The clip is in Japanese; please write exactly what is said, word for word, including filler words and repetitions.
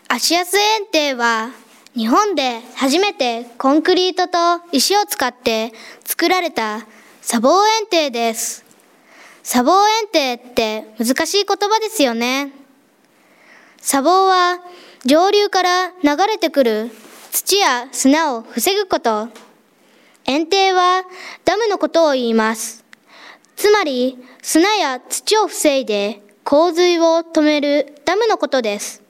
芦安園庭は日本で初めてコンクリートと石を使って作られた砂防園庭です。砂防園庭って難しい言葉ですよね。砂防は上流から流れてくる土や砂を防ぐこと。園庭はダムのことを言います。つまり砂や土を防いで洪水を止めるダムのことです。